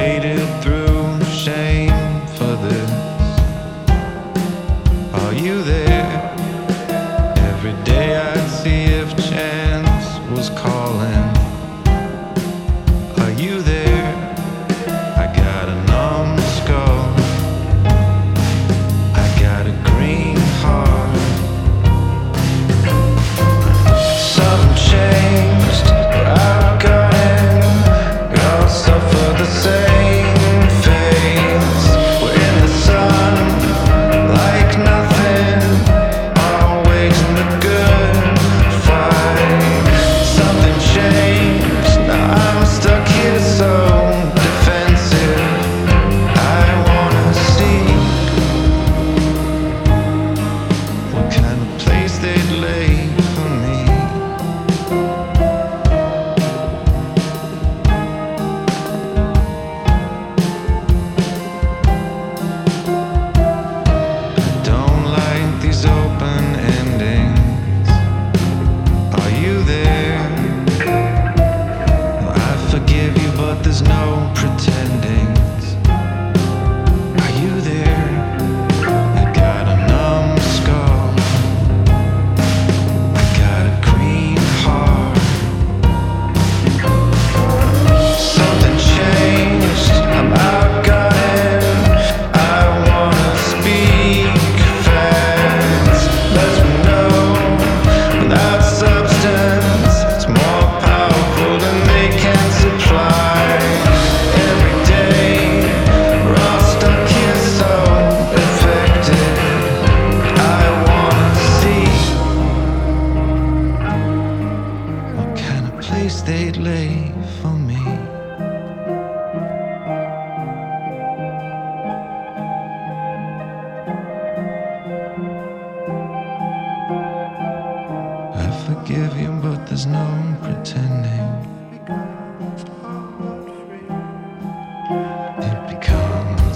waded through shame for this. Are you there? Every day I'd see if chance was calling. Are you there? I got a numb skull, I got a green heart. Something changed, I've got it. We all suffer the same fate. We're in the sun like nothing, always in the good fight. Something changed, now I'm stuck here so defensive. I wanna see what kind of place they'd lay for me. I don't like these open endings. Are you there? I forgive you, but there's no pretending. Are you there? I got a numb skull, I got a green heart. Something changed, I'm outgotten. I wanna speak facts. Let me know without substance, it's more powerful than they can supply. Every day we're all stuck here so affected. I wanna see what kind of place they'd lay for me. I forgive you, but there's no pretending. It becomes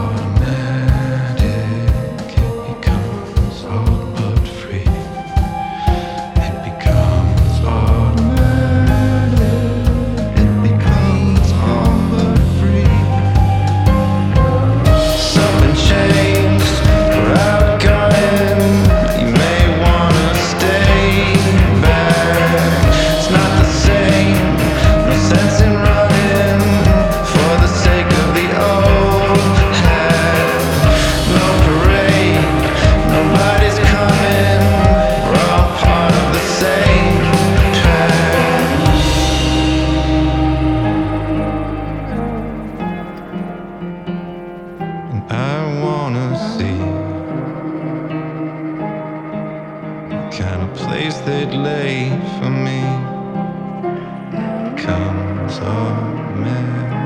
automatic. It becomes all but free. It becomes automatic. It becomes all but free. Something changed, we're outgoing. You may wanna stay back. It's not the same, no sense in running for the sake of the old hat. No parade, nobody's coming. We're all part of the same track. And I wanna see what kind of place they'd lay for me. Comes all man.